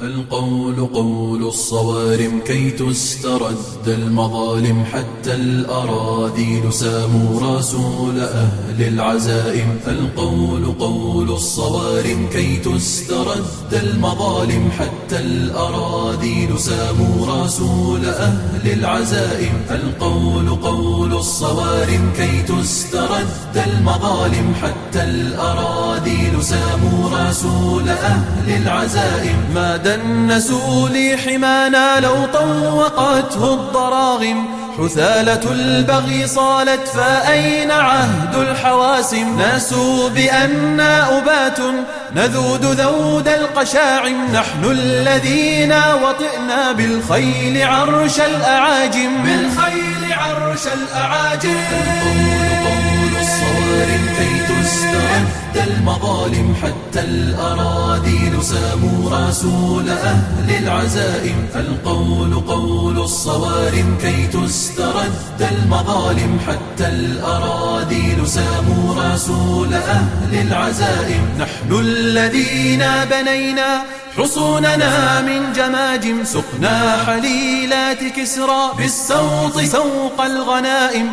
القول قول الصوارم كي تسترد المظالم، حتى الأراذيل ساموا رسول أهل العزائم. القول قول الصوارم كي تسترد المظالم، حتى الأراذيل ساموا رسول أهل العزائم. القول قول الصوارم كي تسترد المظالم، حتى الأراذيل ساموا رسول أهل العزائم. ما دنسوا لي حمانا لو طوقته الضراغم، حثالة البغي صالت فأين عهد الحواسم. ناسوا بأننا أبات نذود ذود القشاعم، نحن الذين وطئنا بالخيل عرش الأعاجم. بالخيل عرش الأعاجم. قول الصوارم كي تسترد المظالم، حتى الأراذيل ساموا رسول أهل العزائم. القول قول الصوارم كي تسترد المظالم، حتى الأراذيل ساموا رسول أهل العزائم. نحن الذين بنينا حصوننا من جماجم، سقنا حليلات كسرى بالسوط سوق الغنائم.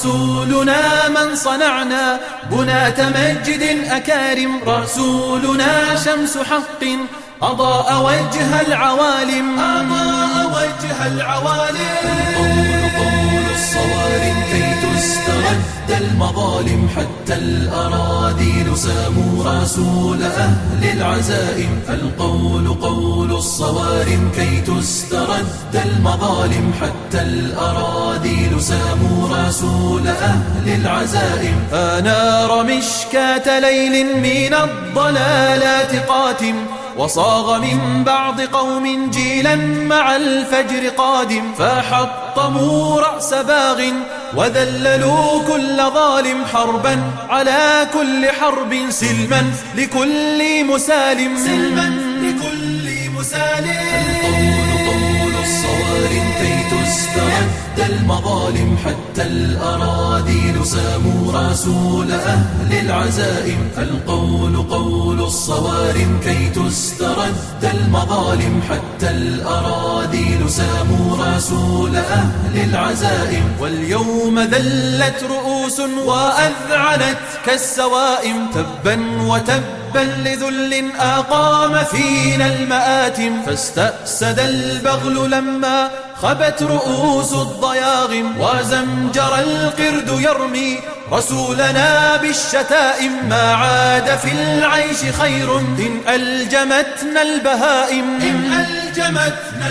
رسولنا من صنعنا بنات مجد أكارم، رسولنا شمس حق أضاء وجه العوالم. أضاء وجه العوالم. قول الصوارم كي تسترد المظالم، حتى الأراذيل ساموا رسول أهل العزائم. القول قول الصوارم كي تسترد المظالم، حتى الأراذيل ساموا رسول أهل العزائم. أنار مشكاة ليل من الضلالات قاتم، وصاغ من بعض قوم جيلا مع الفجر قادم. فحطموا رأس باغ وذللوا كل ظالم، حربا على كل حرب سلما لكل مسالم. سلما لكل مسالم. قول الصوارم كي تسترد المظالم، حتى الأراذيل ساموا رسول أهل العزائم. القول قول الصوارم كي تسترد المظالم، حتى الأراذيل ساموا رسول أهل العزائم. واليوم ذلت رؤوس وأذعنت كالسوائم، تبا وتبا لذل أقام فينا المآتم. فاستأسد البغل لما خبت رؤوس الضياغم، وزمجر القرد يرمي رسولنا بالشتائم. ما عاد في العيش خير إن ألجمتنا البهائم. إن ألجمتنا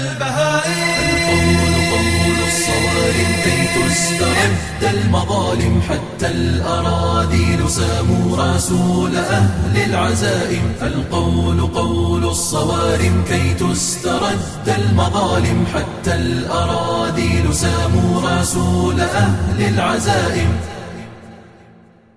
البهائم. قول الصوارم كي تسترد المظالم، حتى الأراذيل ساموا رسول أهل العزائم. القول قول الصوارم كي تسترد المظالم، حتى الأراذيل ساموا رسول أهل العزائم.